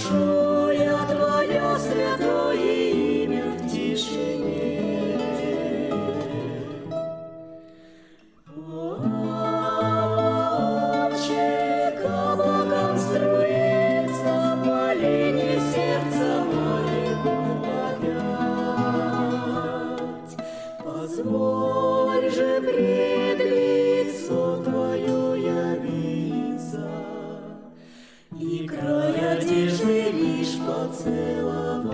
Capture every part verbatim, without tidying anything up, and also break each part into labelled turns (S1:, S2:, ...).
S1: прошу я Твое святое имя в тишине. Отче, к облакам струится моление сердца моего опять. Позволь же пред лицо Твое явиться и край одежды лишь поцеловать.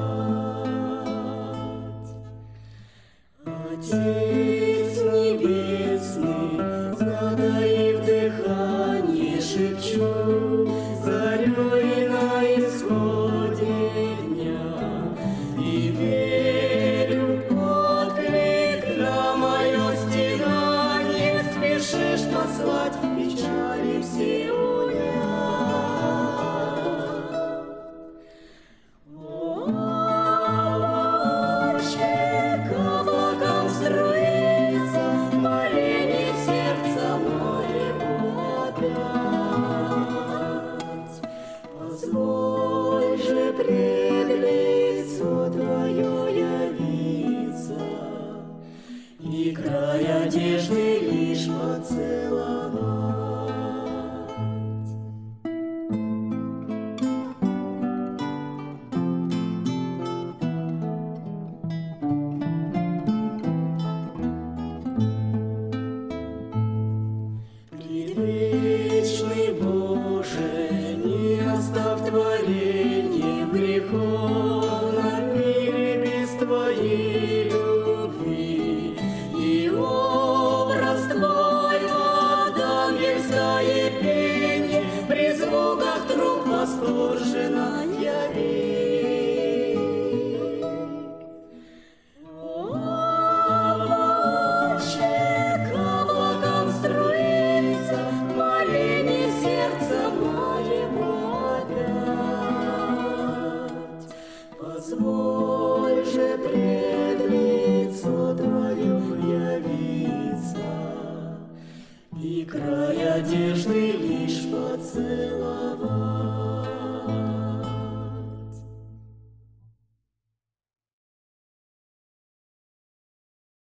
S1: Отец небесный, затаив дыхание, шепчу зарей на исходе дня и верю отклик на мое стенание. Спешишь послать печали все уня. Моление сердца моего опять. Позволь же пред лицо Твое явиться и край одежды лишь поцеловать. Предвечный Боже, не оставь творение в греховном мире без Твоей любви. И образ Твой в ангельское пение при звуках труб восторженно яви. Позволь же